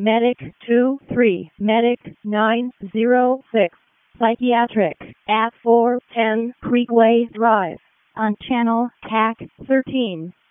Medic 23, Medic 906, Psychiatric at 410 Creekway Drive on Channel TAC 13.